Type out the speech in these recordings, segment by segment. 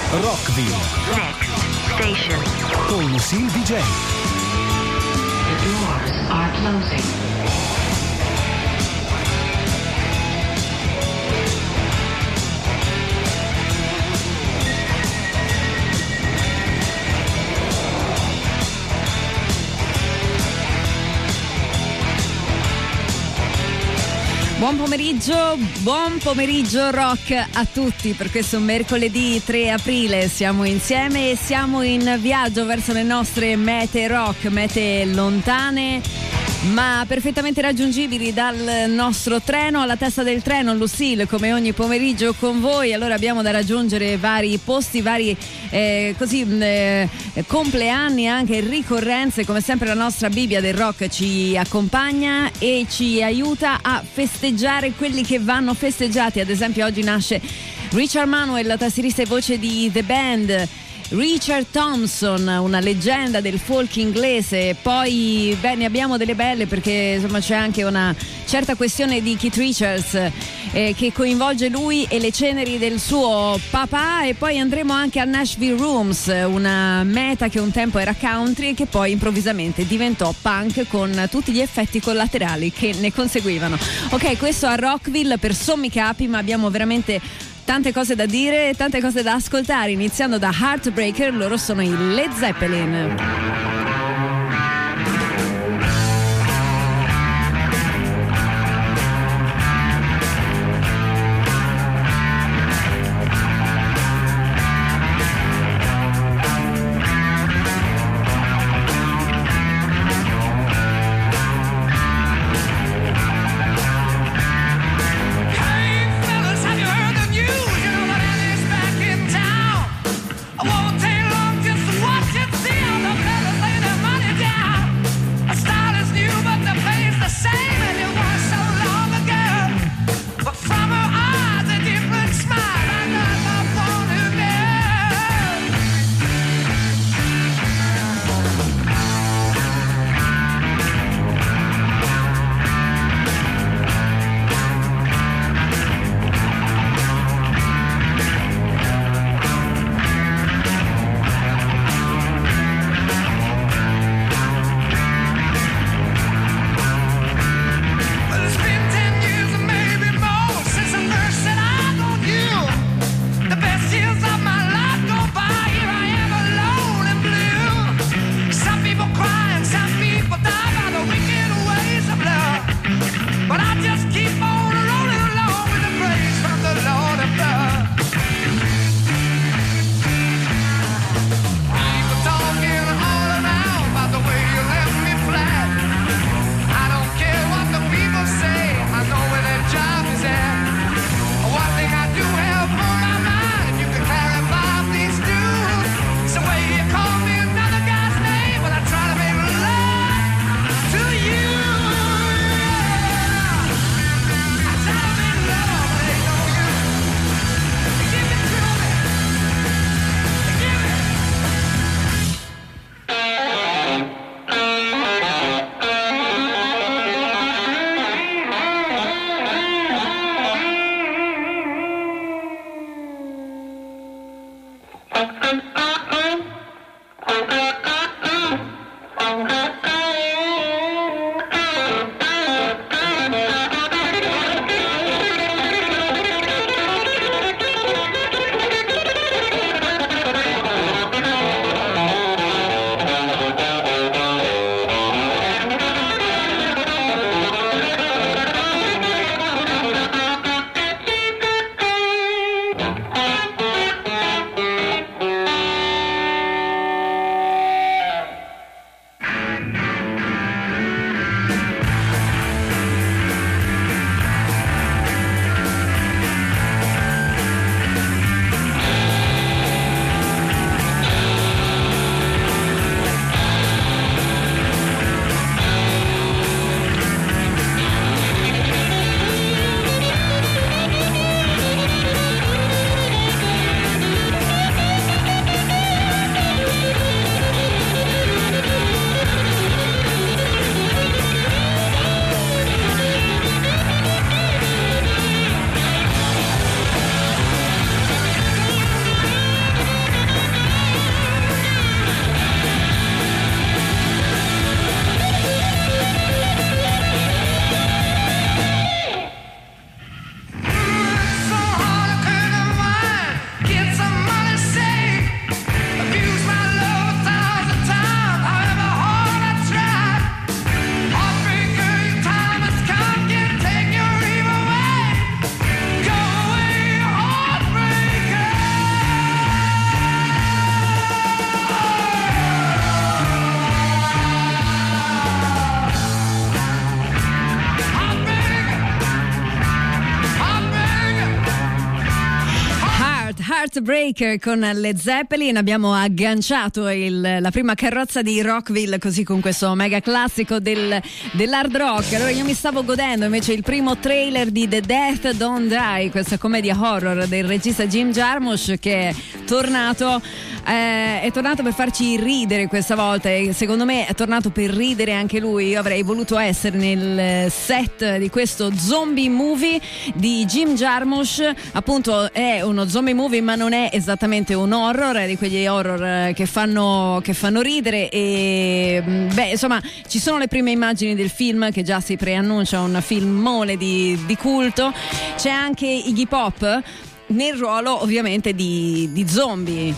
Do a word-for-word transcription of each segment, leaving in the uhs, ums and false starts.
Rockville. Next station. Con Lucille D J. The doors are closing. Buon pomeriggio, buon pomeriggio rock a tutti per questo mercoledì tre aprile. Siamo insieme e siamo in viaggio verso le nostre mete rock, mete lontane ma perfettamente raggiungibili dal nostro treno. Alla testa del treno Lucille, come ogni pomeriggio con voi. Allora abbiamo da raggiungere vari posti, vari eh, così eh, compleanni, anche ricorrenze. Come sempre la nostra Bibbia del rock ci accompagna e ci aiuta a festeggiare quelli che vanno festeggiati. Ad esempio oggi nasce Richard Manuel, tastierista e voce di The Band. Richard Thompson, una leggenda del folk inglese. Poi beh, ne abbiamo delle belle, perché insomma c'è anche una certa questione di Keith Richards eh, che coinvolge lui e le ceneri del suo papà. E poi andremo anche a Nashville Rooms, una meta che un tempo era country e che poi improvvisamente diventò punk, con tutti gli effetti collaterali che ne conseguivano. Ok, questo a Rockville per sommi capi, ma abbiamo veramente tante cose da dire e tante cose da ascoltare, iniziando da Heartbreaker. Loro sono i Led Zeppelin. I won't take long just to watch it, see all the fellas lay their money down. Heartbreaker con Led Zeppelin. Abbiamo agganciato il, la prima carrozza di Rockville così con questo mega classico del, dell'hard rock. Allora io mi stavo godendo invece il primo trailer di The Death Don't Die, questa commedia horror del regista Jim Jarmusch, che è tornato eh, è tornato per farci ridere questa volta, e secondo me è tornato per ridere anche lui. Io avrei voluto essere nel set di questo zombie movie di Jim Jarmusch. Appunto è uno zombie movie ma non è esattamente un horror, è di quegli horror che fanno, che fanno ridere, e beh insomma ci sono le prime immagini del film che già si preannuncia un filmone di, di culto. C'è anche Iggy Pop nel ruolo ovviamente di, di zombie.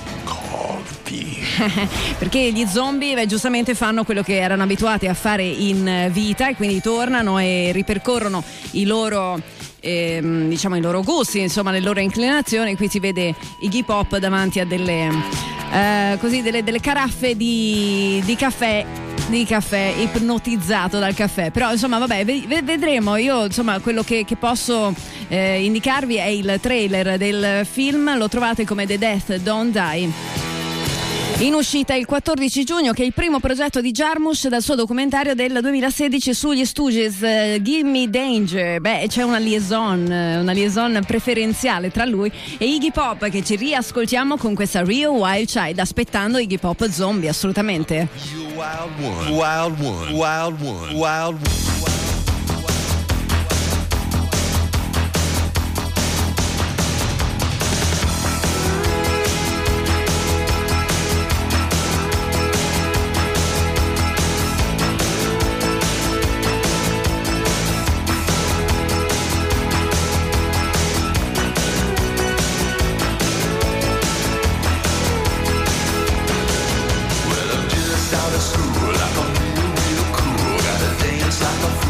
Perché gli zombie beh, giustamente fanno quello che erano abituati a fare in vita, e quindi tornano e ripercorrono i loro eh, diciamo i loro gusti, insomma le loro inclinazioni. Qui si vede Iggy Pop davanti a delle eh, così delle, delle caraffe di, di caffè di caffè, ipnotizzato dal caffè. Però insomma vabbè, vedremo. Io insomma quello che, che posso eh, indicarvi è il trailer del film. Lo trovate come The Death Don't Die, in uscita il quattordici giugno, che è il primo progetto di Jarmusch dal suo documentario del duemilasedici sugli Stooges, uh, Give Me Danger. Beh, c'è una liaison, una liaison preferenziale tra lui e Iggy Pop, che ci riascoltiamo con questa Real Wild Child, aspettando Iggy Pop zombie, assolutamente. You wild one, wild one, wild one, wild one. Out of school, like I'm real, real cool. Gotta dance like a fool.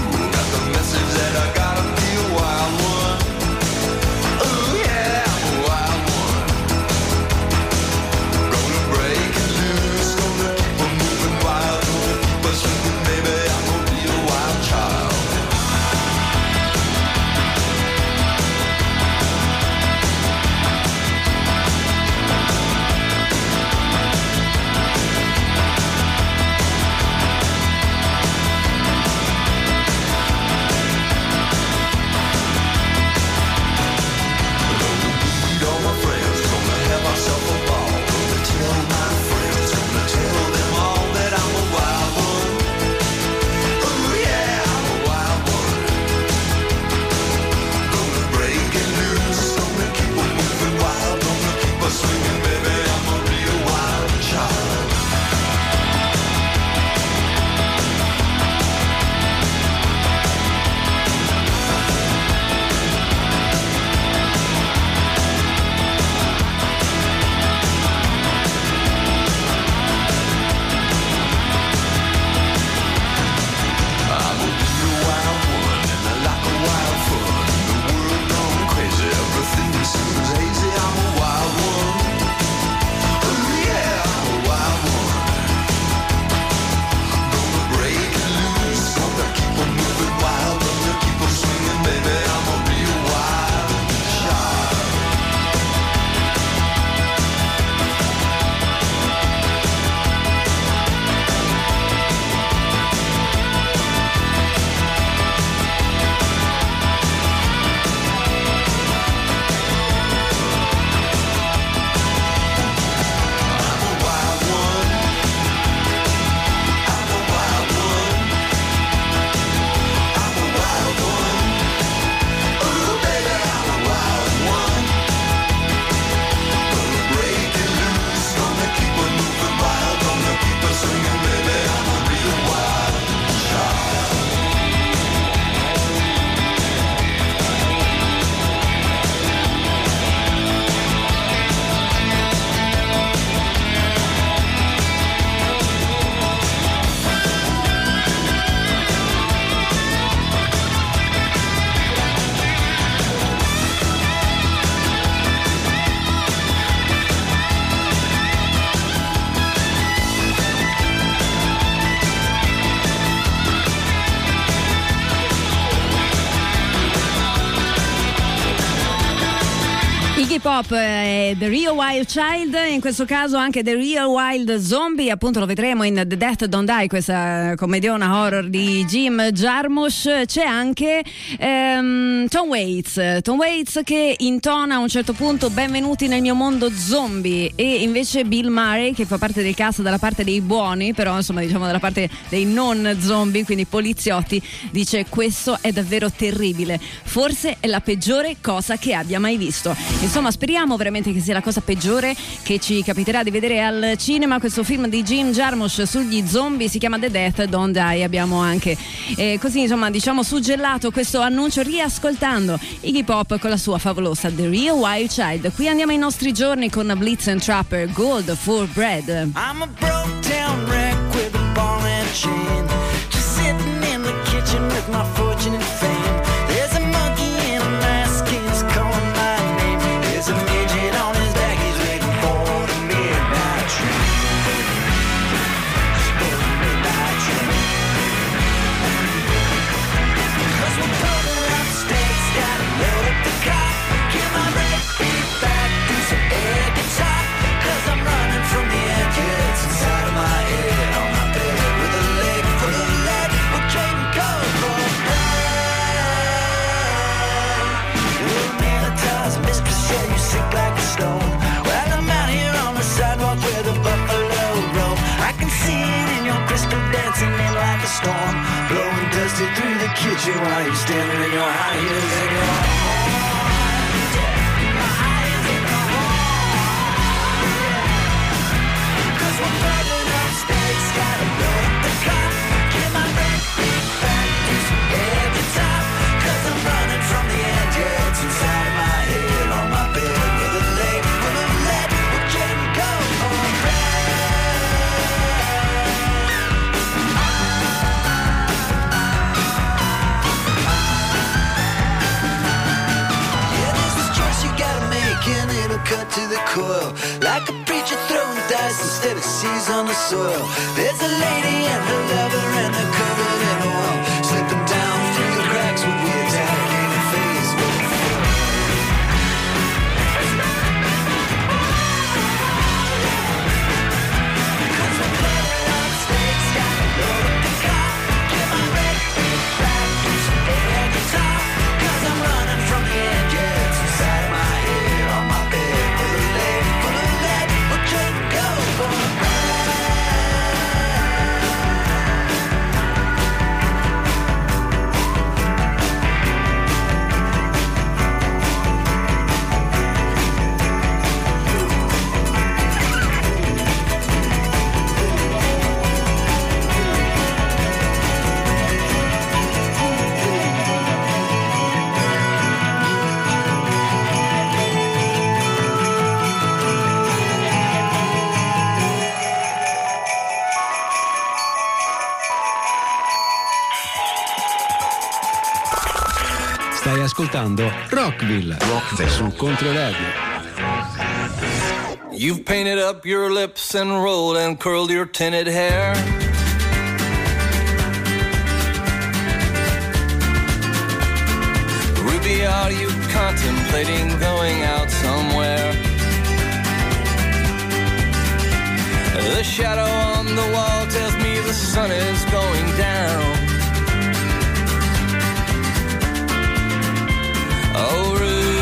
Pop e The Real Wild Child, in questo caso anche The Real Wild Zombie, appunto lo vedremo in The Death Don't Die, questa commediona horror di Jim Jarmusch. C'è anche ehm, Tom Waits, Tom Waits che intona a un certo punto Benvenuti nel mio mondo zombie, e invece Bill Murray che fa parte del cast dalla parte dei buoni, però insomma diciamo dalla parte dei non zombie, quindi poliziotti, dice questo è davvero terribile, forse è la peggiore cosa che abbia mai visto. Insomma, speriamo veramente che sia la cosa peggiore che ci capiterà di vedere al cinema. Questo film di Jim Jarmusch sugli zombie si chiama The Death Don't Die. Abbiamo anche eh, così insomma diciamo suggellato questo annuncio riascoltando Iggy Pop con la sua favolosa The Real Wild Child. Qui andiamo ai nostri giorni con Blitz and Trapper, Gold for Bread. I'm a broke down wreck with a ball and chain, just sitting in the kitchen with my fortune and fame. There's a monkey in a mask, he's calling my name. There's a midget on his back, he's waiting for the midnight train. For the midnight train. 'Cause we're pulling up stakes, gotta load up the car, get my red feet back, do some air guitar. 'Cause I'm running from the edge, yeah, it's inside of my head, on my bed with a leg full of lead. We're trading gold for bread. Little Minotaur's mistress, yeah, you sink like a stone. Well, I'm out here on the sidewalk where the buffalo roam. I can see it in your crystal dancing in like a storm, blowing dusty through the kitchen while you're standing in your high heels and your we're burning up stakes, gotta load up the car, get my red feet back, do some air guitar. 'Cause I'm running from the edge, yeah, it's inside of my head, on my bed with a leg full of lead. We're trading gold for yeah, there's this choice you gotta make and it'll cut to the coil, like a preacher throwing dice instead of seeds on the soil. There's a lady and her lover and they're covered in oil, slipping down through the cracks when we attack in the face. Cause we're burning up stakes, gotta load up the car, get my red feet back, do some air guitar. 'Cause I'm running from the edge, yeah, it's inside of my head, on my bed with a leg full of lead. We're trading gold for Stai ascoltando Rockville, Rockville su Controradio. You've painted up your lips and rolled and curled your tinted hair. Ruby, are you contemplating going out somewhere? The shadow on the wall tells me the sun is going down. Oh,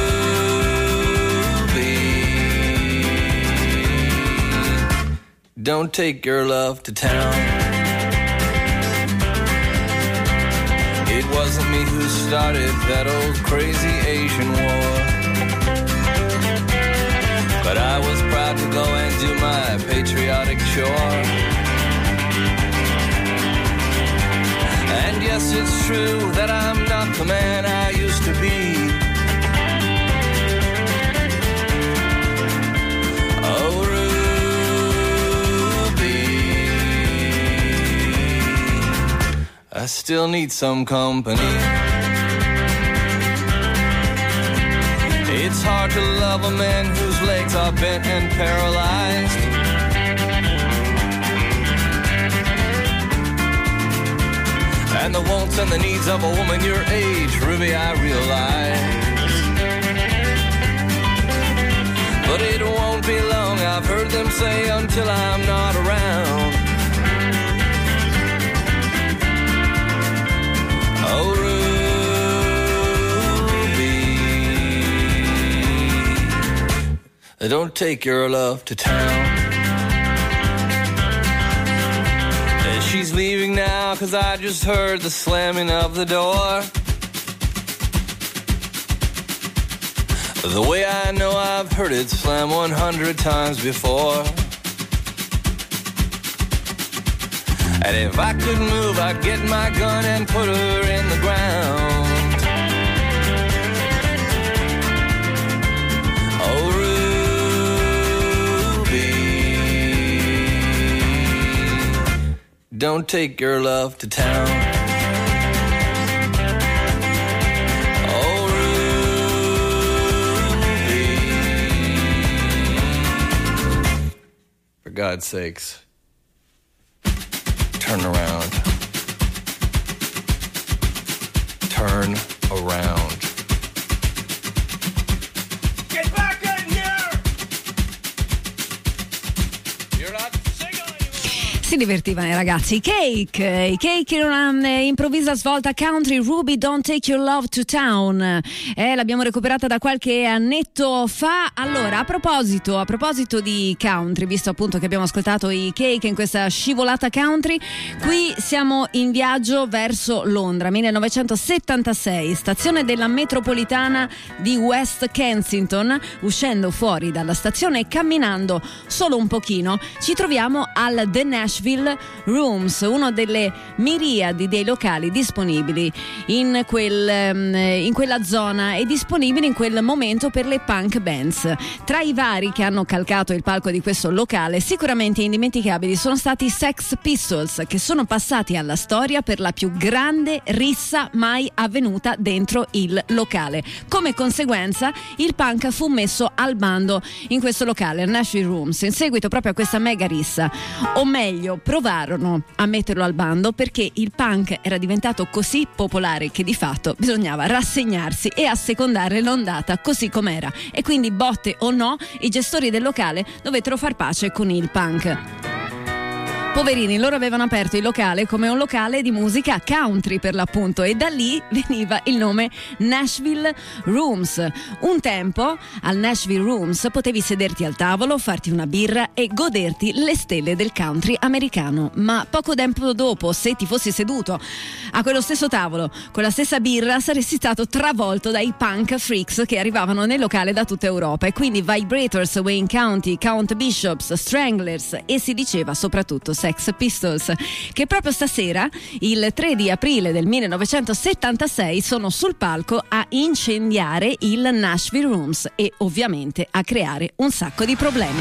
Ruby, don't take your love to town. It wasn't me who started that old crazy Asian war, but I was proud to go and do my patriotic chore. And yes, it's true that I'm not the man I used to be. Oh, Ruby, I still need some company. It's hard to love a man whose legs are bent and paralyzed. And the wants and the needs of a woman your age, Ruby, I realize. but it won't be long, I've heard them say, until I'm not around. Oh, Ruby, don't take your love to town. And she's leaving now, 'cause I just heard the slamming of the door. The way I know I've heard it slam one hundred times before. And if I could move, I'd get my gun and put her in the ground. Oh, Ruby, don't take your love to town. For God's sakes, turn around. Turn around. Get back in here! You're not single anymore. Si divertivano i ragazzi, i Cake, i Cake in una eh, improvvisa svolta country. Ruby, don't take your love to town, eh, l'abbiamo recuperata da qualche annetto fa. Allora, a proposito, a proposito di country, visto appunto che abbiamo ascoltato i Cake in questa scivolata country, qui siamo in viaggio verso Londra, millenovecentosettantasei, stazione della metropolitana di West Kensington. Uscendo fuori dalla stazione e camminando solo un pochino, ci troviamo al The Nashville Rooms, uno delle miriadi dei locali disponibili in, quel, in quella zona e disponibili in quel momento per le punk bands. Tra i vari che hanno calcato il palco di questo locale, sicuramente indimenticabili sono stati i Sex Pistols, che sono passati alla storia per la più grande rissa mai avvenuta dentro il locale. Come conseguenza, il punk fu messo al bando in questo locale, al Nashville Rooms, in seguito proprio a questa mega rissa. O meglio, provarono a metterlo al bando perché il punk era diventato così popolare che di fatto bisognava rassegnarsi e assecondare l'ondata così com'era, e quindi, botte o no, i gestori del locale dovettero far pace con il punk. Poverini, loro avevano aperto il locale come un locale di musica country per l'appunto, e da lì veniva il nome Nashville Rooms. Un tempo al Nashville Rooms potevi sederti al tavolo, farti una birra e goderti le stelle del country americano, ma poco tempo dopo, se ti fossi seduto a quello stesso tavolo con la stessa birra, saresti stato travolto dai punk freaks che arrivavano nel locale da tutta Europa, e quindi Vibrators, Wayne County, Count Bishops, Stranglers e si diceva soprattutto Sex Pistols, che proprio stasera, il tre di aprile del millenovecentosettantasei, sono sul palco a incendiare il Nashville Rooms e ovviamente a creare un sacco di problemi.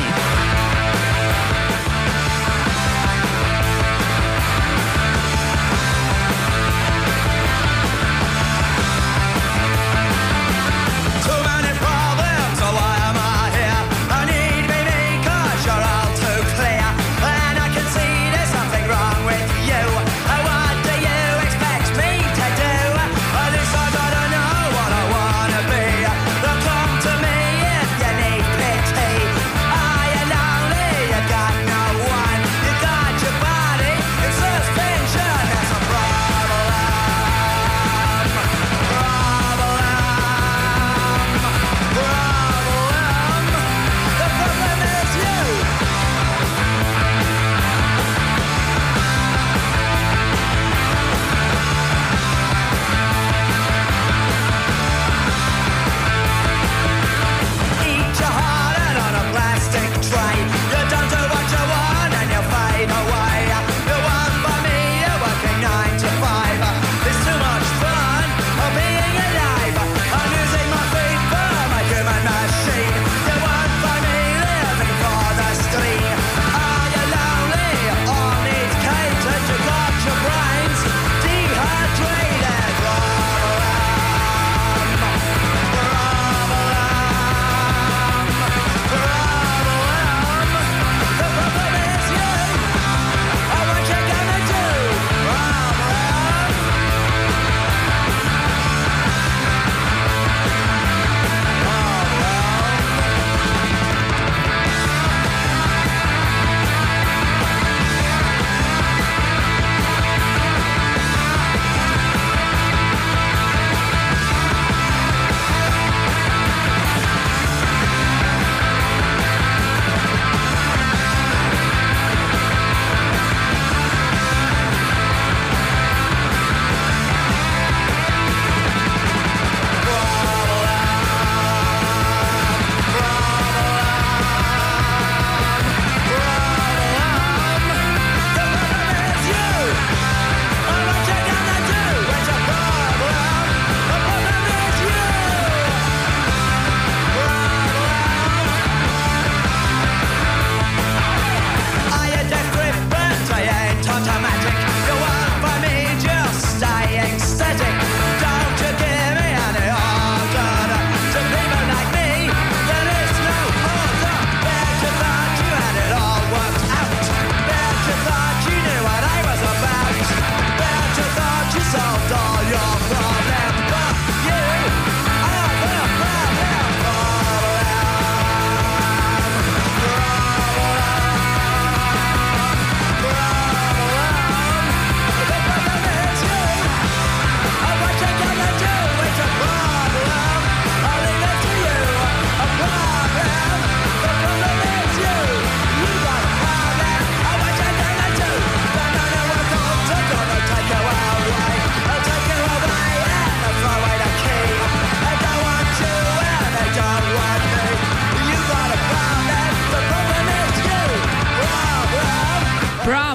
I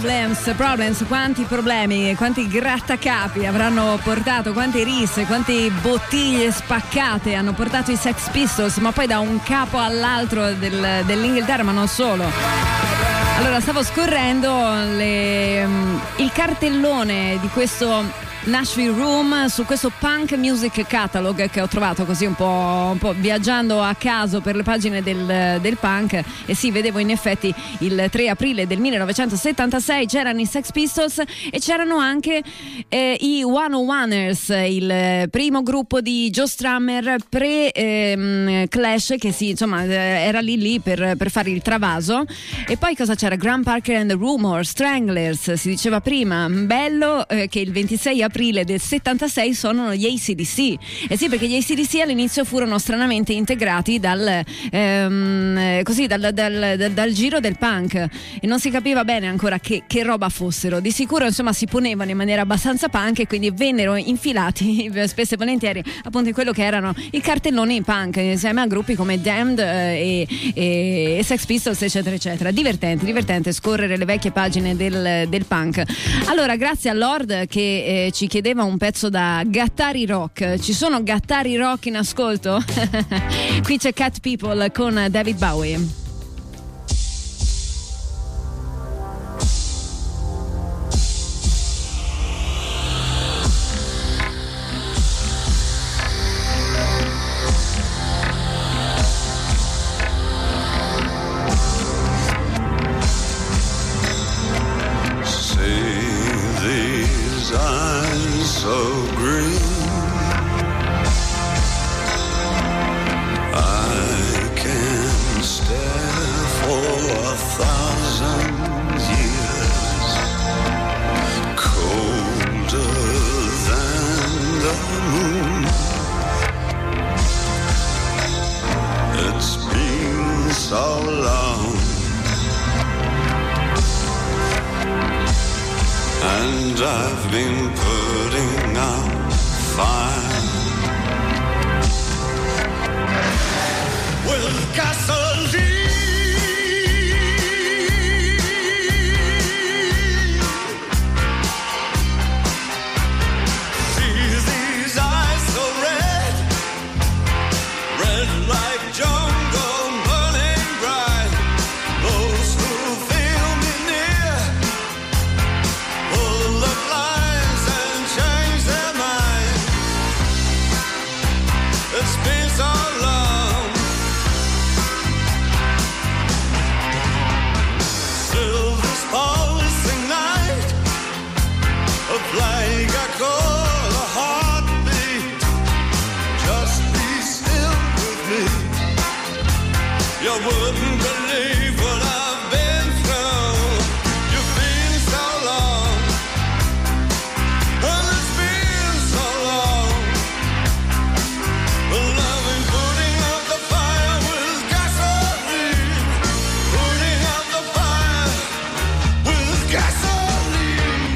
Problems, Problems, quanti problemi, quanti grattacapi avranno portato, quante risse, quante bottiglie spaccate hanno portato i Sex Pistols, ma poi da un capo all'altro del, dell'Inghilterra, ma non solo. Allora, stavo scorrendo le, il cartellone di questo Nashville Room su questo Punk Music Catalog che ho trovato così un po', un po' viaggiando a caso per le pagine del, del punk, e sì, vedevo in effetti il tre aprile del millenovecentosettantasei c'erano i Sex Pistols e c'erano anche eh, i one oh oneers, il primo gruppo di Joe Strummer pre ehm, Clash, che sì, insomma era lì lì per, per fare il travaso. E poi cosa c'era? Graham Parker and the Rumors, Stranglers, si diceva prima. Bello eh, che il ventisei aprile del settantasei sono gli A C D C. Eh sì, perché gli A C D C all'inizio furono stranamente integrati dal ehm, così dal, dal, dal, dal giro del punk e non si capiva bene ancora che, che roba fossero. Di sicuro insomma si ponevano in maniera abbastanza punk e quindi vennero infilati spesso e volentieri appunto in quello che erano i cartelloni punk insieme a gruppi come Damned eh, e, e Sex Pistols eccetera eccetera. Divertente, divertente scorrere le vecchie pagine del, del punk. Allora, grazie a Lord che eh, ci chiedeva un pezzo da Gattari Rock. Ci sono Gattari Rock in ascolto? Qui c'è Cat People con David Bowie. So green, I can stare for a thousand years, colder than the moon. It's been so long, and I've been putting out fire with gasoline. See these eyes so red, red like jungle burning bright. Those who feel me near will look lies and change their mind. It's been so long. Still this pulsing night, a plague I call a heartbeat. Just be still with me. You wouldn't believe what I've been through. You've been so long, and it's been so long. Loving putting out the fire with gasoline, putting out the fire with gasoline.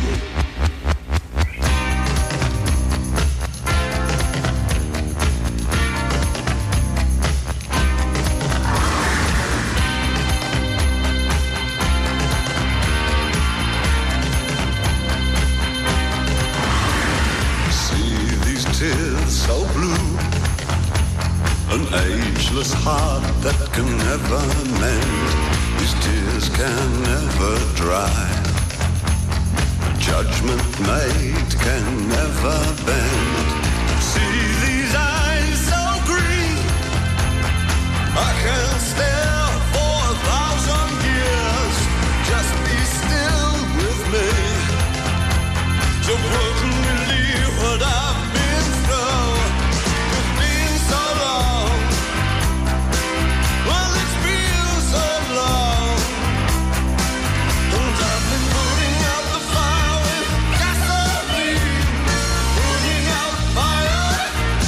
See these tears so blue, an ageless heart that can never mend. These tears can never dry. A judgment made can never bend. See these eyes so green, I can stare for a thousand years. Just be still with me. You wouldn't believe what I've been through. It's been so long. Well, it's been so long. And I've been putting out the fire with gasoline. Putting out fire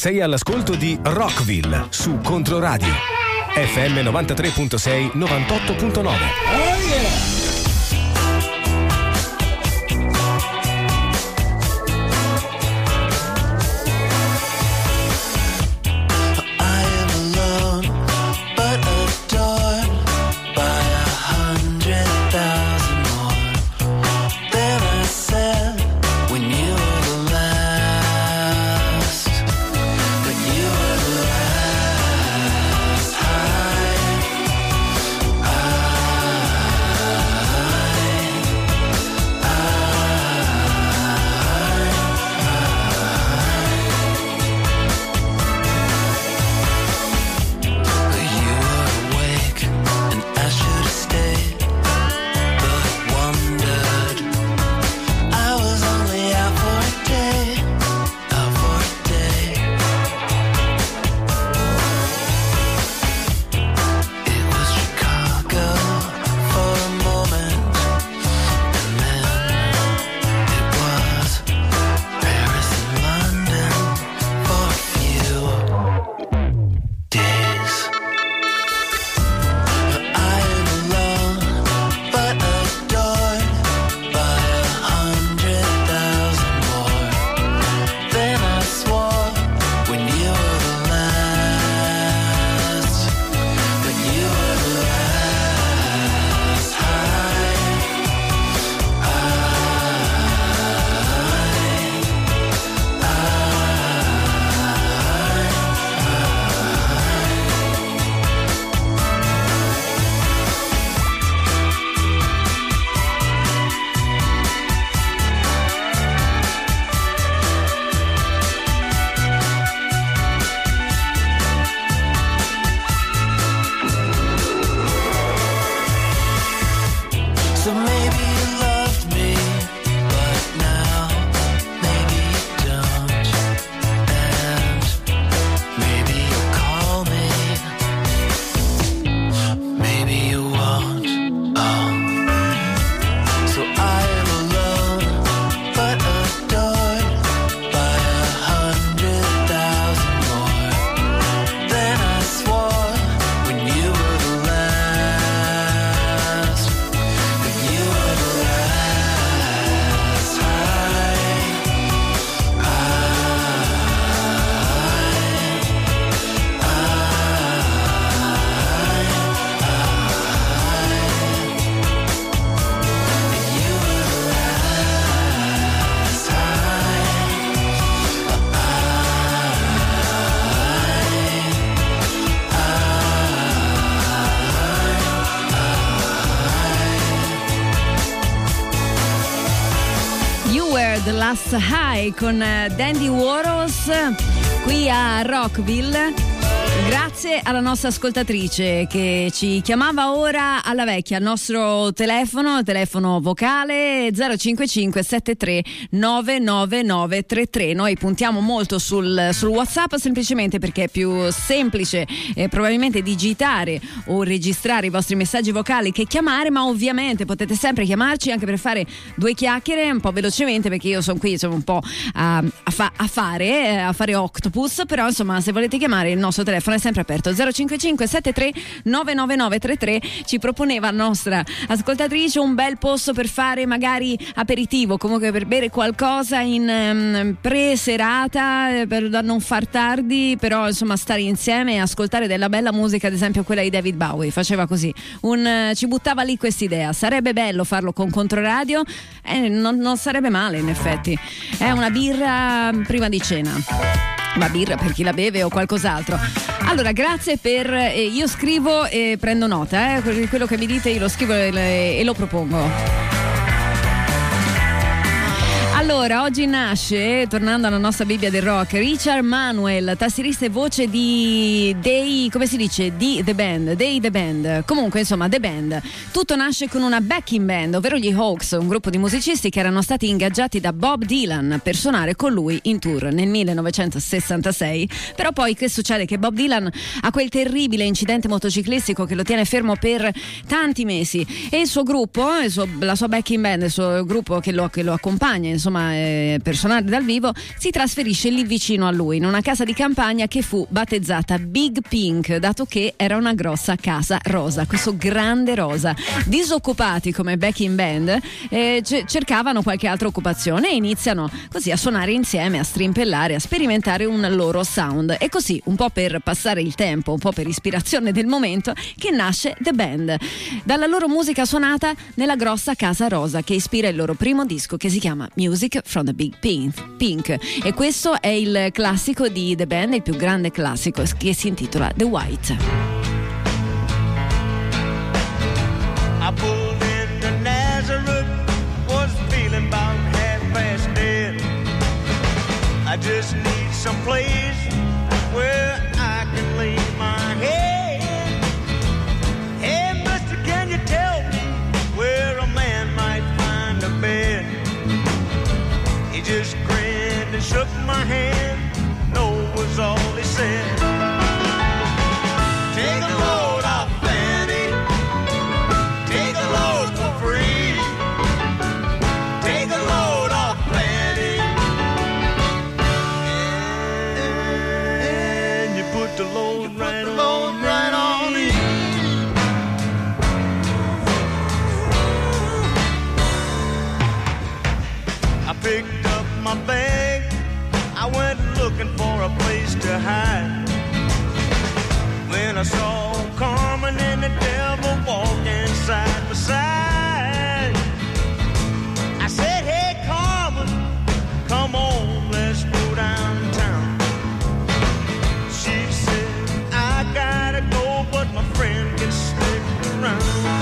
Sei all'ascolto di Rockville su Controradio F M novantatré virgola sei, novantotto virgola nove. Oh yeah! The Last High con Dandy Warhols qui a Rockville. Grazie alla nostra ascoltatrice che ci chiamava ora alla vecchia al nostro telefono, telefono vocale zero cinque cinque sette tre nove nove nove tre tre. Noi puntiamo molto sul, sul WhatsApp semplicemente perché è più semplice eh, probabilmente digitare o registrare i vostri messaggi vocali che chiamare, ma ovviamente potete sempre chiamarci anche per fare due chiacchiere un po' velocemente, perché io sono qui insomma un po' a, a, fa, a fare eh, a fare octopus, però insomma se volete chiamare il nostro telefono è sempre aperto. Zero cinque cinque sette tre nove nove nove tre tre. Ci proponeva la nostra ascoltatrice un bel posto per fare magari aperitivo, comunque per bere qualcosa in um, pre-serata, per non far tardi, però insomma stare insieme e ascoltare della bella musica, ad esempio quella di David Bowie. Faceva così, un, ci buttava lì quest'idea. Sarebbe bello farlo con Controradio, eh, non, non sarebbe male in effetti. È una birra prima di cena, ma birra per chi la beve o qualcos'altro. Allora, grazie per eh, io scrivo e prendo nota, eh, quello che mi dite io lo scrivo e, e lo propongo. Allora, oggi nasce, tornando alla nostra Bibbia del rock, Richard Manuel, tastierista e voce di dei, come si dice, di The Band, dei The Band, comunque insomma The Band. Tutto nasce con una backing band, ovvero gli Hawks, un gruppo di musicisti che erano stati ingaggiati da Bob Dylan per suonare con lui in tour nel millenovecentosessantasei. Però poi che succede? Che Bob Dylan ha quel terribile incidente motociclistico che lo tiene fermo per tanti mesi e il suo gruppo, il suo, la sua backing band, il suo gruppo che lo, che lo accompagna, insomma, insomma eh, per suonare dal vivo, si trasferisce lì vicino a lui, in una casa di campagna che fu battezzata Big Pink, dato che era una grossa casa rosa, questo grande rosa. Disoccupati come backing band eh, c- cercavano qualche altra occupazione e iniziano così a suonare insieme, a strimpellare, a sperimentare un loro sound. E così, un po' per passare il tempo, un po' per ispirazione del momento, che nasce The Band, dalla loro musica suonata nella grossa casa rosa che ispira il loro primo disco, che si chiama Music from the Big Pink. E questo è il classico di The Band, il più grande classico, che si intitola The White. I pulled into Nazareth, was feeling about half past dead. I just need some place where I can lay my head. Hey, mister, can you tell me where a man might find a bed? He just grinned and shook my hand. No was all he said. Take a load off Fanny. Take a load for free. Take a load off Fanny. And you put the load right on, right on me. I picked up my bag. I went looking for a place to hide. When I saw Carmen and the devil walking side by side, I said, hey Carmen, come on, let's go downtown. She said, I gotta go, but my friend can stick around.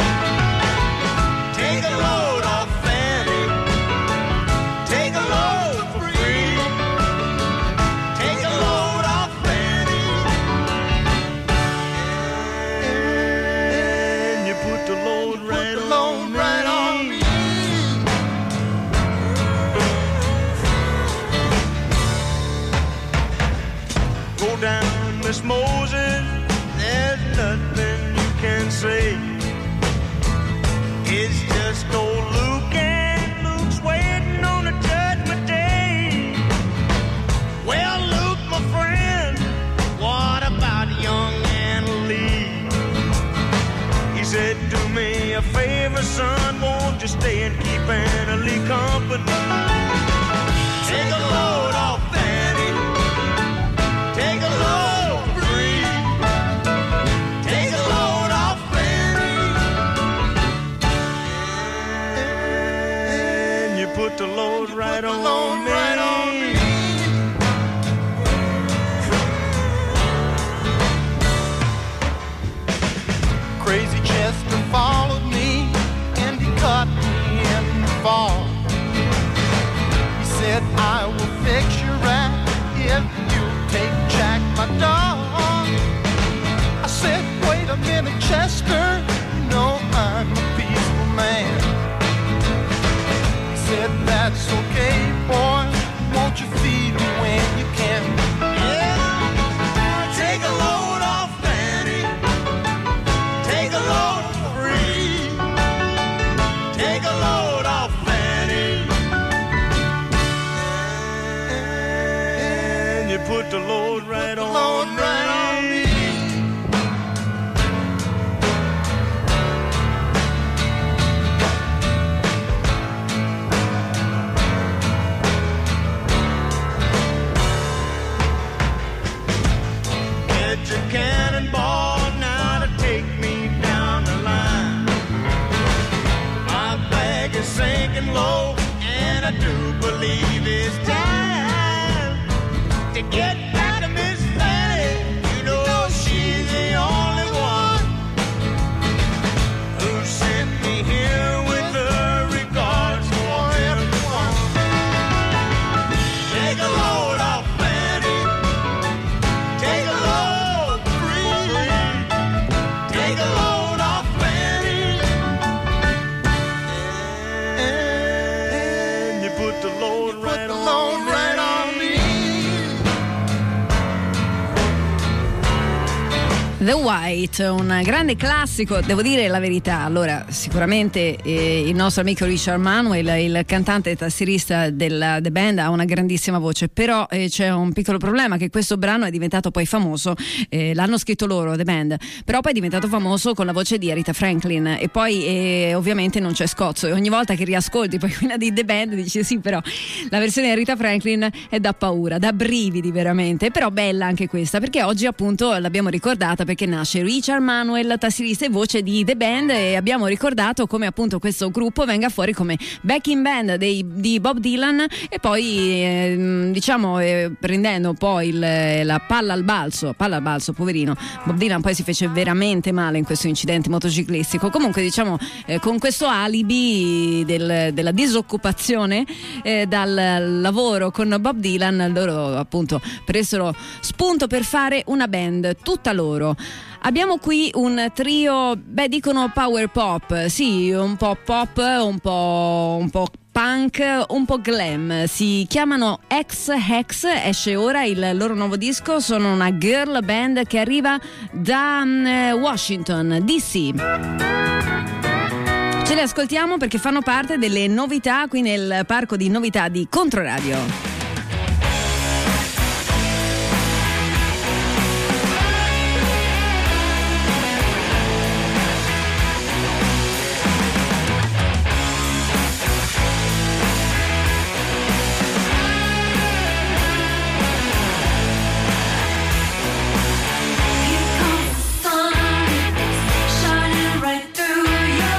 Take a load off Fanny. Take a load for free. Take a load off Fanny. And you put the load right on, right on me. Go down, Miss Moses, there's nothing you can say. It's just old Luke, and Luke's waiting on a judgment day. Well, Luke, my friend, what about young Anna Lee? He said, do me a favor, son, won't you stay and keep Anna Lee company? Take a load off Fanny. Take a load free. Take a load off Fanny. And you put the load right on me. Right on me. Crazy Chester followed me and he caught me in the fall. He said, I will fix your rap if you take Jack, my dog. I said, wait a minute, Chester, you know I'm a peaceful man. He said, that's okay, boy, won't you feed me when you can? Yeah, take a load off Fanny. Take a load free. Take a load off Fanny. And you put the load right on, load right on me. Get your cannonball now to take me down the line. My bag is sinking low, and I do believe it's time to get back to Miss Fanny. You know she's the only one who sent me here with her regards for everyone. Take a load off Fanny. Take a load free. Take a load off Fanny. And you put the load right on, right on me. The White, un grande classico, devo dire la verità. Allora, sicuramente eh, il nostro amico Richard Manuel, il cantante e tastierista della The Band, ha una grandissima voce, però eh, c'è un piccolo problema, che questo brano è diventato poi famoso, eh, l'hanno scritto loro, The Band, però poi è diventato famoso con la voce di Aretha Franklin, e poi eh, ovviamente non c'è scozzo, e ogni volta che riascolti poi quella di The Band dici sì, però la versione di Aretha Franklin è da paura, da brividi veramente, però bella anche questa, perché oggi appunto l'abbiamo ricordata perché nasce Richard Manuel, tastierista e voce di The Band, e abbiamo ricordato come appunto questo gruppo venga fuori come backing band dei, di Bob Dylan, e poi eh, diciamo eh, prendendo poi il, la palla al balzo palla al balzo poverino Bob Dylan poi si fece veramente male in questo incidente motociclistico. Comunque diciamo eh, con questo alibi del, della disoccupazione eh, dal lavoro con Bob Dylan, loro appunto presero spunto per fare una band tutta loro. Abbiamo qui un trio, beh, dicono power pop, sì, un po' pop, un po', un po' punk, un po' glam. Si chiamano X-Hex, esce ora il loro nuovo disco, sono una girl band che arriva da um, Washington D C. Ce le ascoltiamo perché fanno parte delle novità qui nel parco di novità di Controradio.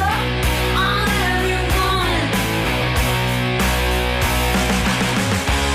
Everyone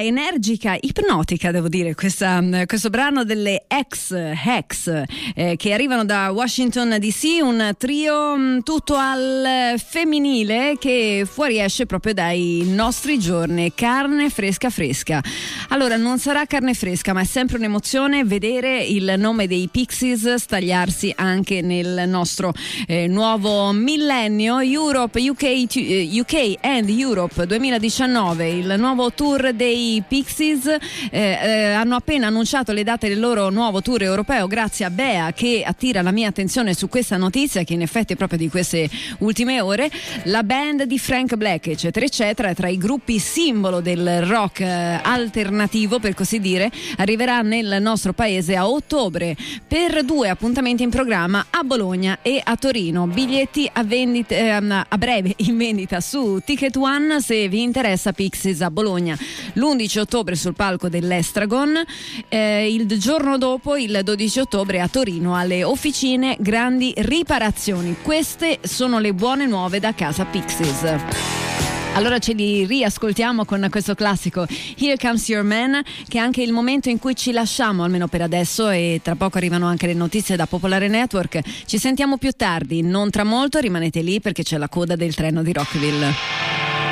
energica, ipnotica devo dire, questa, questo brano delle X-Hex eh, che arrivano da Washington D C, un trio mh, tutto al femminile che fuoriesce proprio dai nostri giorni, carne fresca fresca. Allora non sarà carne fresca, ma è sempre un'emozione vedere il nome dei Pixies stagliarsi anche nel nostro eh, nuovo millennio. Europe, U K, U K and Europe duemiladiciannove, il nuovo tour dei Pixies. eh, eh, hanno appena annunciato le date del loro nuovo tour europeo, grazie a Bea che attira la mia attenzione su questa notizia, che in effetti è proprio di queste ultime ore. La band di Frank Black eccetera eccetera è tra i gruppi simbolo del rock eh, alternativo, per così dire, arriverà nel nostro paese a ottobre per due appuntamenti in programma a Bologna e a Torino. Biglietti a, vendita, eh, a breve in vendita su Ticket One se vi interessa. Pixies a Bologna l'undici ottobre sul palco dell'Estragon, eh, il giorno dopo, il dodici ottobre, a Torino alle Officine Grandi Riparazioni. Queste sono le buone nuove da casa Pixies. Allora ce li riascoltiamo con questo classico Here Comes Your Man, che è anche il momento in cui ci lasciamo, almeno per adesso, e tra poco arrivano anche le notizie da Popolare Network. Ci sentiamo più tardi, non tra molto, rimanete lì perché c'è la coda del treno di Rockville.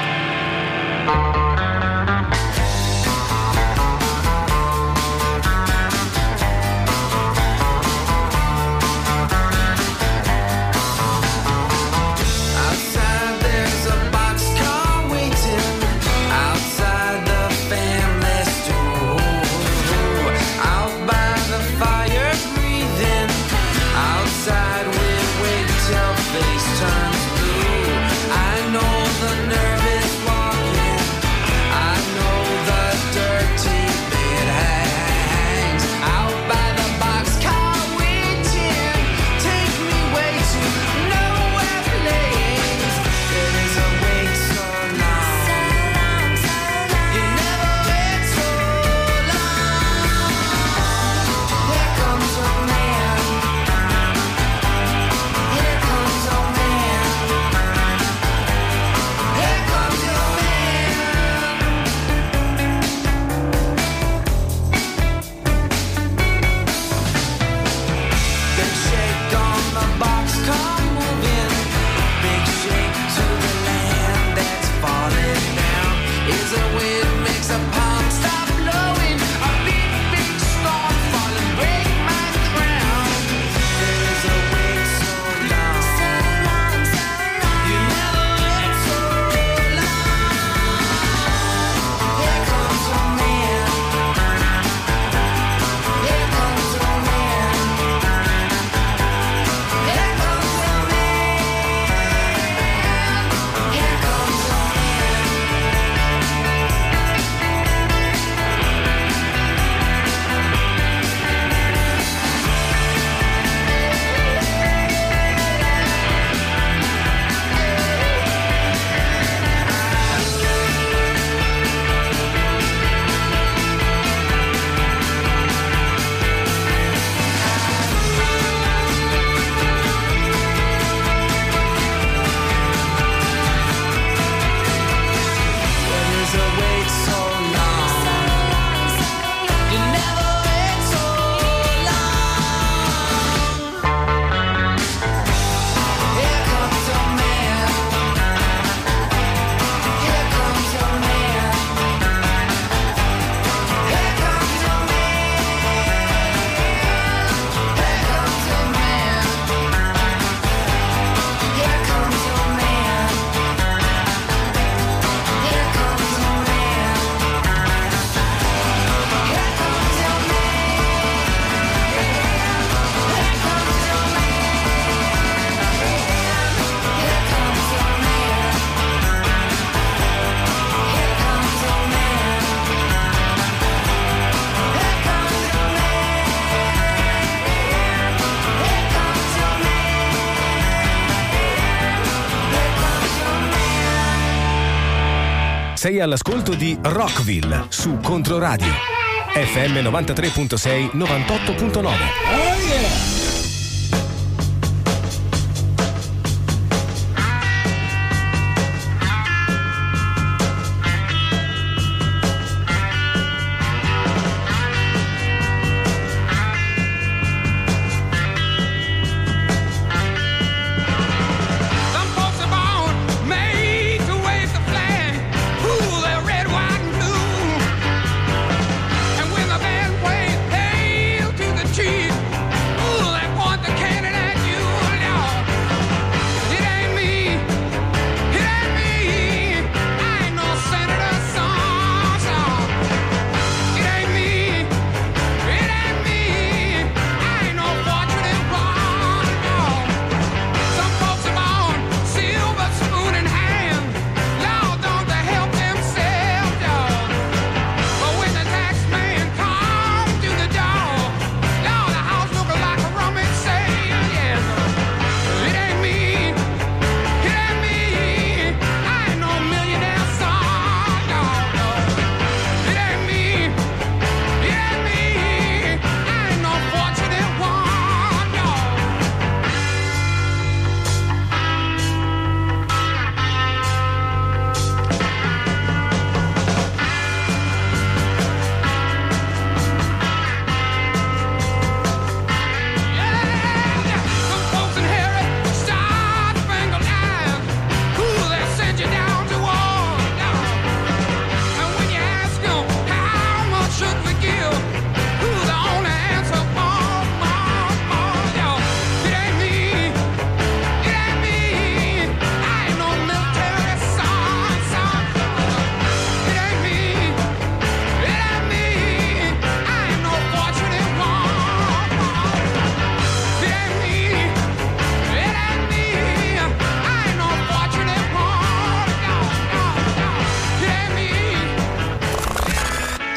Sei all'ascolto di Rockville su Controradio F M novantatré virgola sei, novantotto virgola nove. Oh yeah!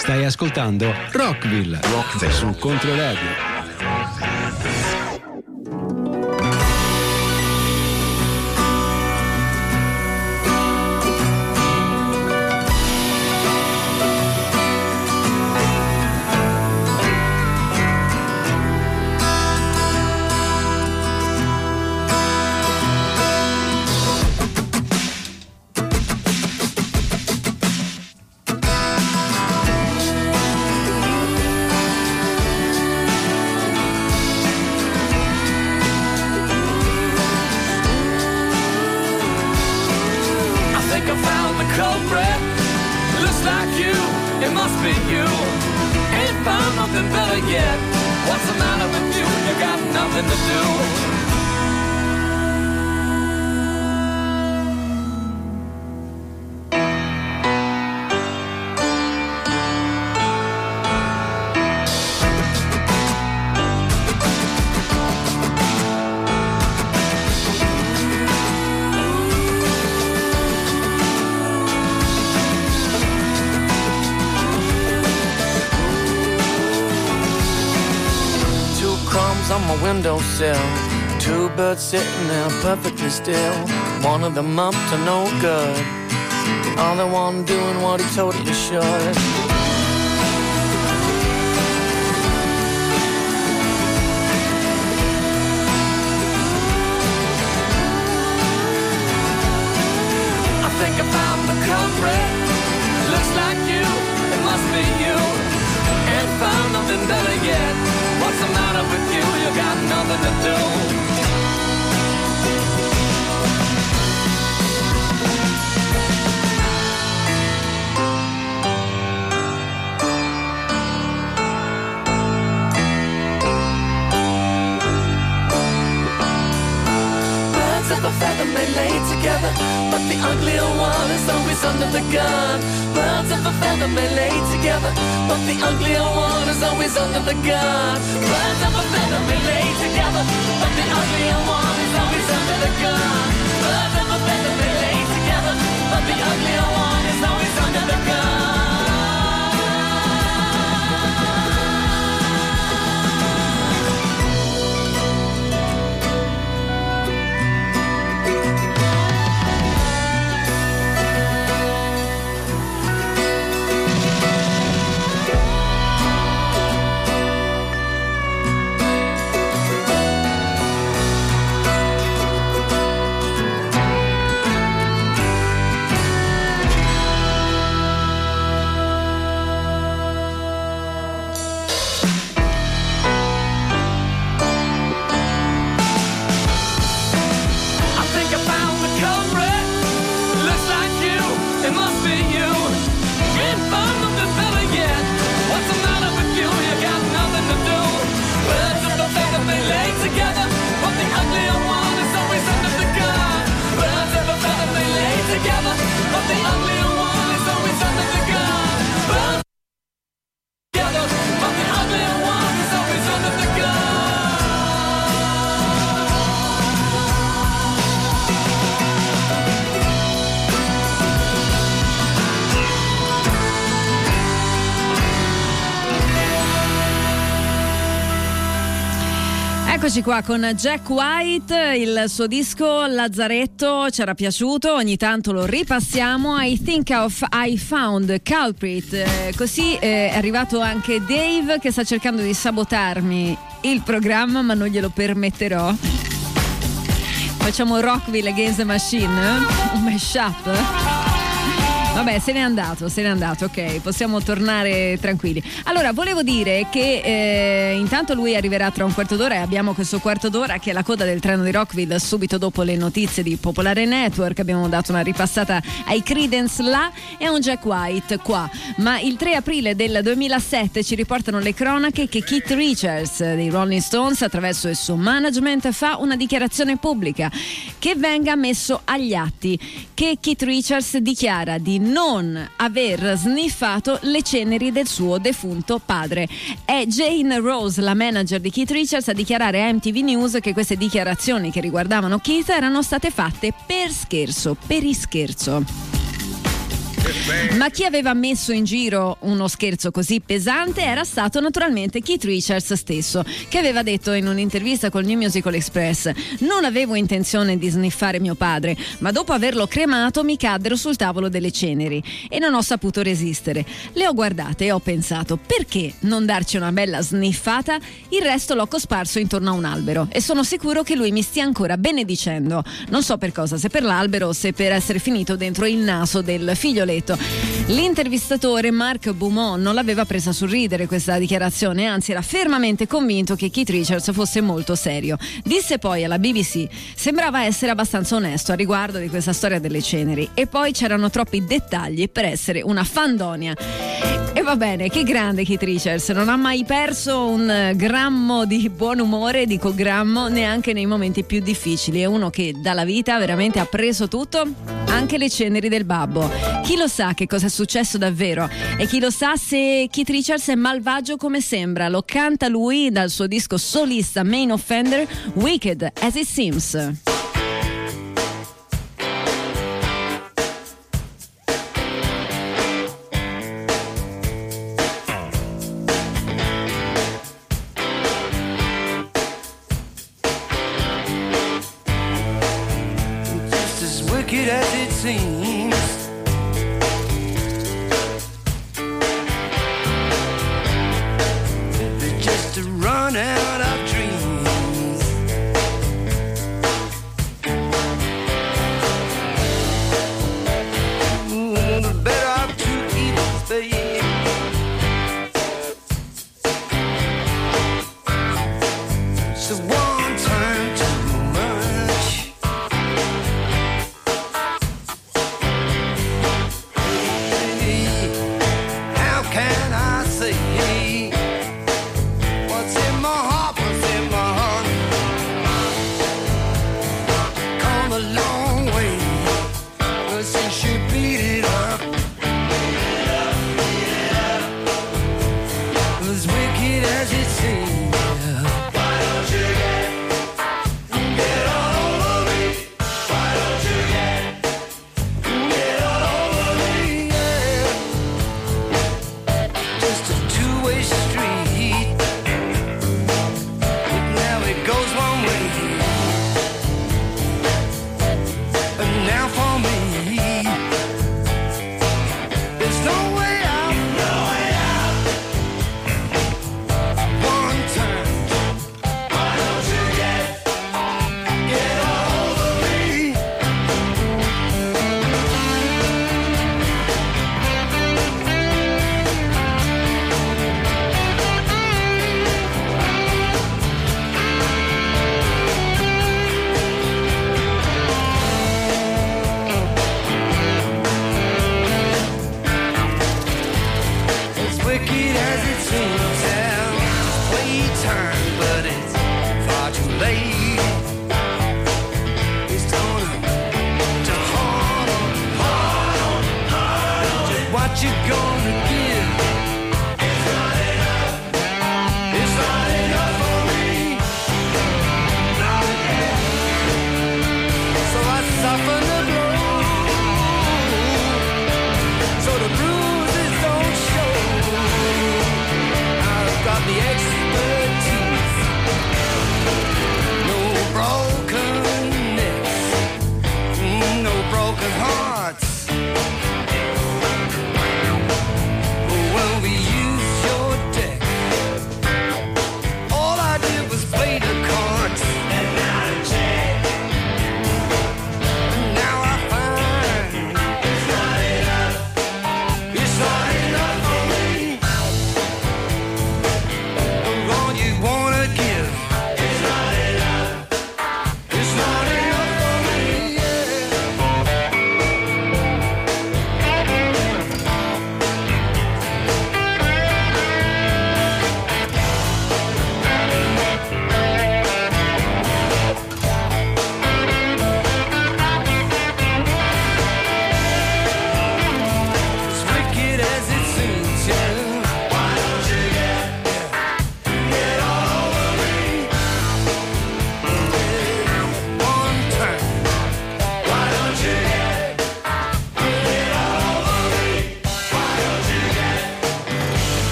Stai ascoltando Rockville, Rockville su Controradio. Windowsill, two birds sitting there perfectly still. One of them up to no good, the other one doing what he totally should. I think I found the culprit. Looks like you, it must be you. Ain't found nothing better yet. What's the matter with you? You got nothing to do. Birds of a feather may lay together, but the uglier one is always under the gun. Birds of a feather may lay together, but the uglier one is always under the gun. Birds of a feather may lay together, but the uglier one is always under the gun. Birds of a feather may lay together, but the uglier one is always under the gun. Eccoci qua con Jack White, il suo disco Lazzaretto ci era piaciuto, ogni tanto lo ripassiamo. I think of I found culprit, eh, così eh, è arrivato anche Dave che sta cercando di sabotarmi il programma, ma non glielo permetterò. Facciamo Rockville Against the Machine, eh? Un mashup. Vabbè, se n'è andato, se n'è andato, ok, possiamo tornare tranquilli. Allora, volevo dire che eh, intanto lui arriverà tra un quarto d'ora e abbiamo questo quarto d'ora che è la coda del treno di Rockville subito dopo le notizie di Popolare Network. Abbiamo dato una ripassata ai Creedence là e a un Jack White qua. Ma il tre aprile del duemilasette ci riportano le cronache che Keith Richards dei Rolling Stones, attraverso il suo management, fa una dichiarazione pubblica che venga messo agli atti, che Keith Richards dichiara di non aver sniffato le ceneri del suo defunto padre. È Jane Rose, la manager di Keith Richards, a dichiarare a M T V News che queste dichiarazioni che riguardavano Keith erano state fatte per scherzo, per ischerzo. Ma chi aveva messo in giro uno scherzo così pesante era stato naturalmente Keith Richards stesso, che aveva detto in un'intervista col New Musical Express: non avevo intenzione di sniffare mio padre, ma dopo averlo cremato mi caddero sul tavolo delle ceneri e non ho saputo resistere. Le ho guardate e ho pensato: perché non darci una bella sniffata? Il resto l'ho cosparso intorno a un albero e sono sicuro che lui mi stia ancora benedicendo. Non so per cosa, se per l'albero o se per essere finito dentro il naso del figlioletto. L'intervistatore Mark Beaumont non l'aveva presa sul ridere questa dichiarazione, anzi era fermamente convinto che Keith Richards fosse molto serio. Disse poi alla B B C: sembrava essere abbastanza onesto a riguardo di questa storia delle ceneri, e poi c'erano troppi dettagli per essere una fandonia. E va bene, che grande Keith Richards, non ha mai perso un grammo di buon umore, dico grammo, neanche nei momenti più difficili. È uno che dalla vita veramente ha preso tutto, anche le ceneri del babbo. Chi lo sa che cosa è successo davvero, e chi lo sa se Keith Richards è malvagio come sembra. Lo canta lui dal suo disco solista Main Offender, Wicked as It Seems. As it seems, it's just to run out of dreams. Ooh, the better of two evils, babe. So one time too much.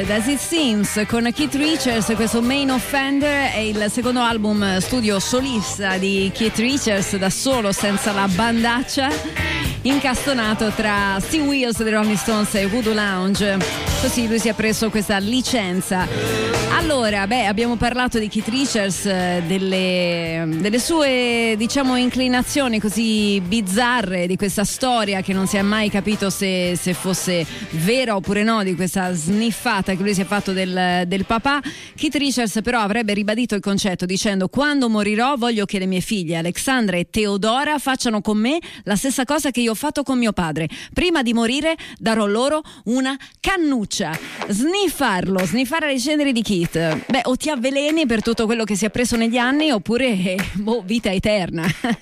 Bad As It Seems con Keith Richards. Questo Main Offender è il secondo album studio solista di Keith Richards, da solo, senza la bandaccia, incastonato tra Steve Wills dei Rolling Stones e Voodoo Lounge. Così lui si è preso questa licenza. Allora, beh, abbiamo parlato di Keith Richards, delle, delle sue, diciamo, inclinazioni così bizzarre, di questa storia che non si è mai capito se, se fosse vera oppure no, di questa sniffata che lui si è fatto del, del papà. Keith Richards però avrebbe ribadito il concetto dicendo: quando morirò voglio che le mie figlie Alexandra e Teodora facciano con me la stessa cosa che io ho fatto con mio padre. Prima di morire darò loro una cannuccia. Sniffarlo, sniffare le ceneri di Keith. Beh, o ti avveleni per tutto quello che si è preso negli anni, oppure eh, boh, vita eterna.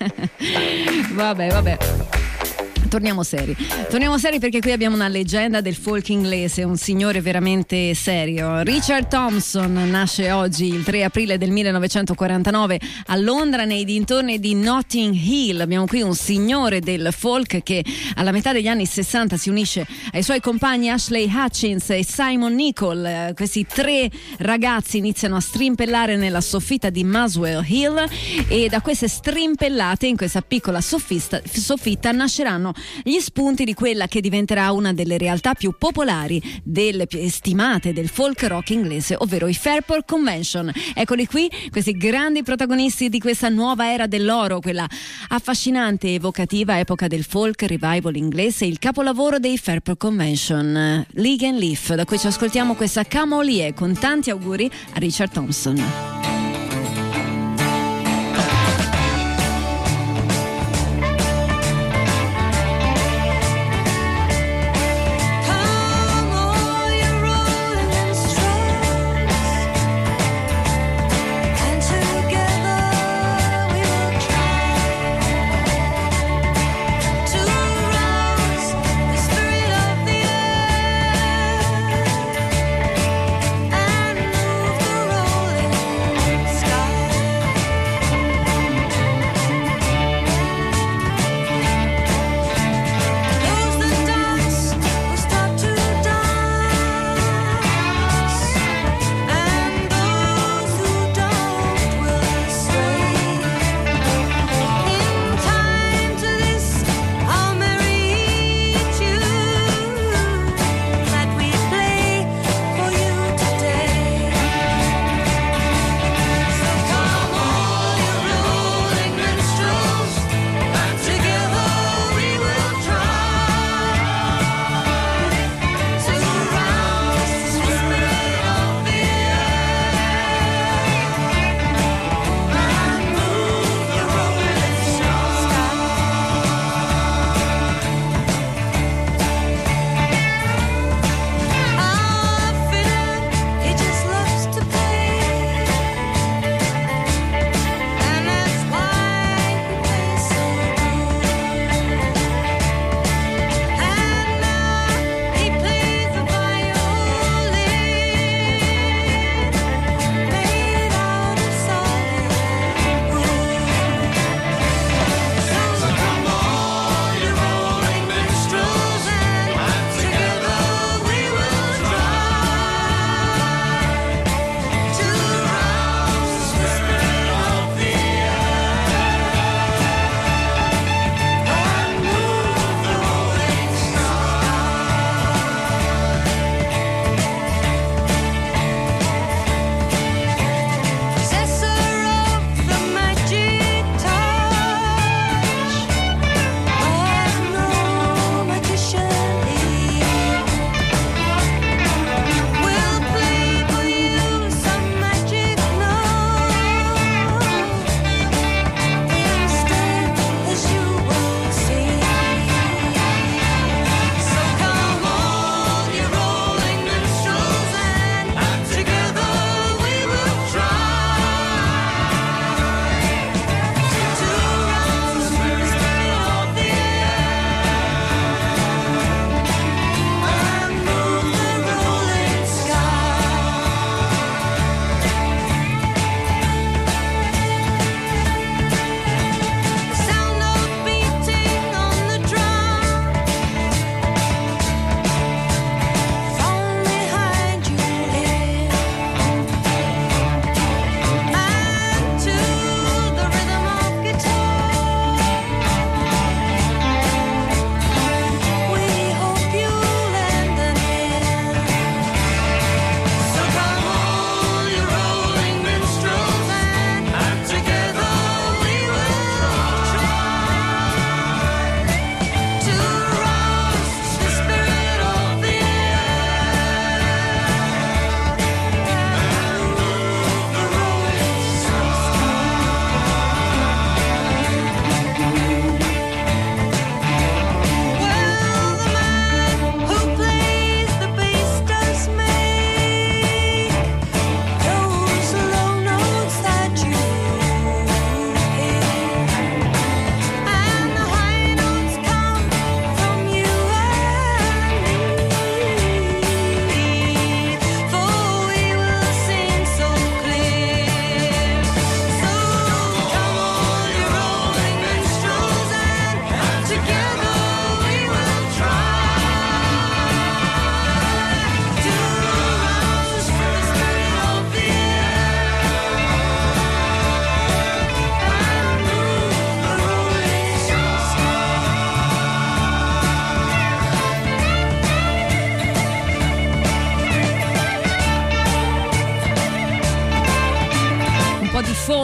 Vabbè, vabbè. Torniamo seri. Torniamo seri perché qui abbiamo una leggenda del folk inglese, un signore veramente serio. Richard Thompson nasce oggi il tre aprile del millenovecentoquarantanove a Londra, nei dintorni di Notting Hill. Abbiamo qui un signore del folk che alla metà degli anni sessanta si unisce ai suoi compagni Ashley Hutchins e Simon Nicol. Questi tre ragazzi iniziano a strimpellare nella soffitta di Muswell Hill, e da queste strimpellate in questa piccola soffitta, soffitta nasceranno gli spunti di quella che diventerà una delle realtà più popolari, delle più stimate del folk rock inglese, ovvero i Fairport Convention. Eccoli qui, questi grandi protagonisti di questa nuova era dell'oro, quella affascinante e evocativa epoca del folk revival inglese, il capolavoro dei Fairport Convention, League and Leaf. Da cui ci ascoltiamo questa Camolier, con tanti auguri a Richard Thompson. And move the rolling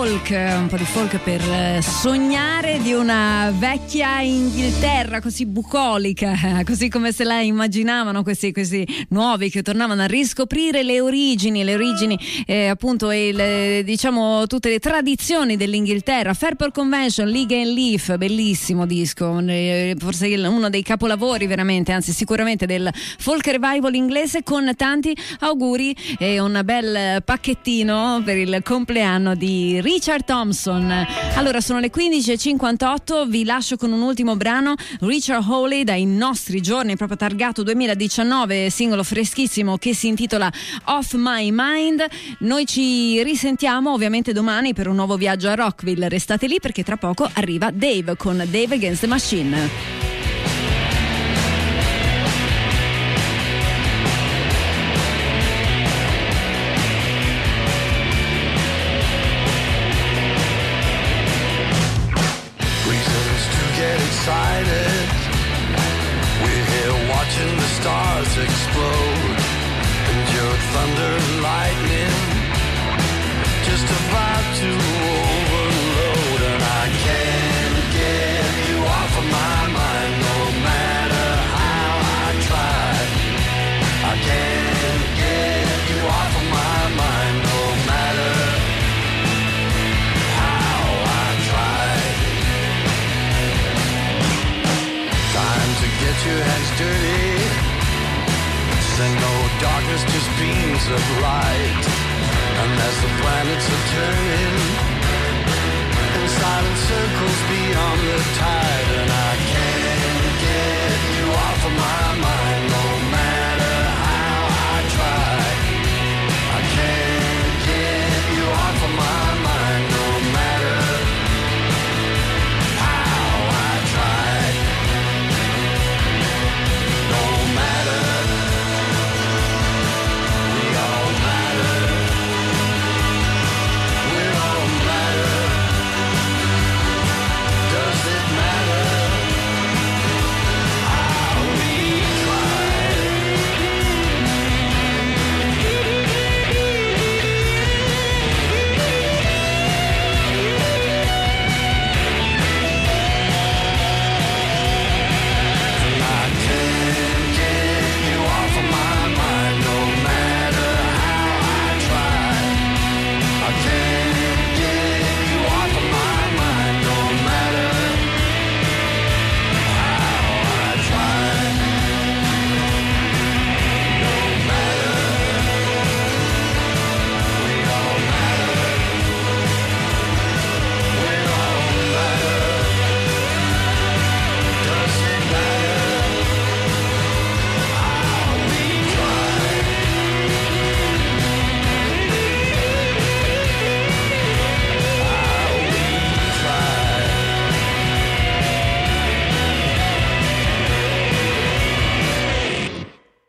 folk, un po' di folk per sognare di una vecchia Inghilterra così bucolica, così come se la immaginavano questi, questi nuovi che tornavano a riscoprire le origini, le origini eh, appunto e il, diciamo tutte le tradizioni dell'Inghilterra. Fairport Convention, League and Leaf, bellissimo disco, eh, forse uno dei capolavori veramente, anzi sicuramente del folk revival inglese, con tanti auguri e un bel pacchettino per il compleanno di Richard Thompson. Allora sono le quindici e cinquantotto, vi lascio con un ultimo brano, Richard Hawley, dai nostri giorni, proprio targato duemiladiciannove, singolo freschissimo che si intitola Off My Mind. Noi ci risentiamo ovviamente domani per un nuovo viaggio a Rockville, restate lì perché tra poco arriva Dave con Dave Against the Machine. Excited, we're here watching the stars explode, endure thunder and lightning, just about to overload, and I can't get you off of my mind, no matter how I try. I can't get you off of my mind, no matter how I try. Time to get your hands dirty, send no darkness, just beams of light. And as the planets are turning in silent circles beyond the tide, and I can't